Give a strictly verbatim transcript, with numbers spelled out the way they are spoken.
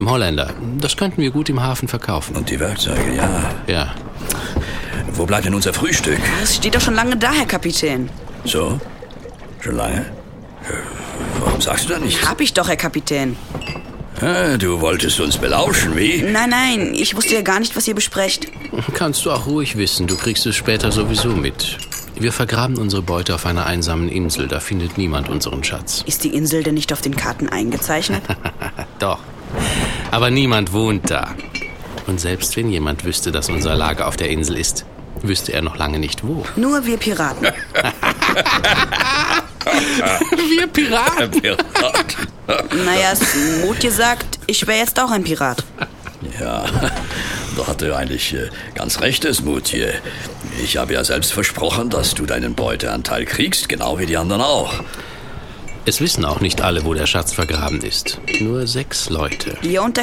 Holländer. Das könnten wir gut im Hafen verkaufen. Und die Werkzeuge, ja. Ja. Wo bleibt denn unser Frühstück? Das steht doch schon lange da, Herr Kapitän. So? Schon lange? Warum sagst du da nichts? Hab ich doch, Herr Kapitän. Ah, du wolltest uns belauschen, wie? Nein, nein, ich wusste ja gar nicht, was ihr besprecht. Kannst du auch ruhig wissen. Du kriegst es später sowieso mit. Wir vergraben unsere Beute auf einer einsamen Insel. Da findet niemand unseren Schatz. Ist die Insel denn nicht auf den Karten eingezeichnet? Doch. Aber niemand wohnt da. Und selbst wenn jemand wüsste, dass unser Lager auf der Insel ist, wüsste er noch lange nicht wo. Nur wir Piraten. Wir Piraten? Pirat. Naja, Mutje sagt, ich wäre jetzt auch ein Pirat. Ja, da hat er eigentlich äh, ganz recht, das Mutje. Ich habe ja selbst versprochen, dass du deinen Beuteanteil kriegst, genau wie die anderen auch. Es wissen auch nicht alle, wo der Schatz vergraben ist. Nur sechs Leute. Ihr und der